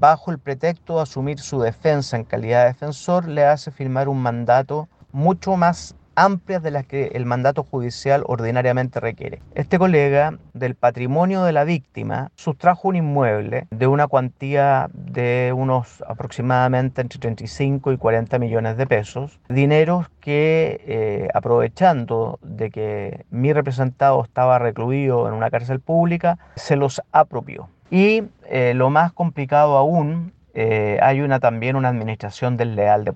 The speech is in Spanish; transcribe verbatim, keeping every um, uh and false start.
bajo el pretexto de asumir su defensa en calidad de defensor, le hace firmar un mandato mucho más amplio de las que el mandato judicial ordinariamente requiere. Este colega, del patrimonio de la víctima, sustrajo un inmueble de una cuantía de unos aproximadamente entre treinta y cinco y cuarenta millones de pesos, dineros que eh, aprovechando de que mi representado estaba recluido en una cárcel pública, se los apropió. Y eh, lo más complicado aún, eh, hay una también una administración desleal de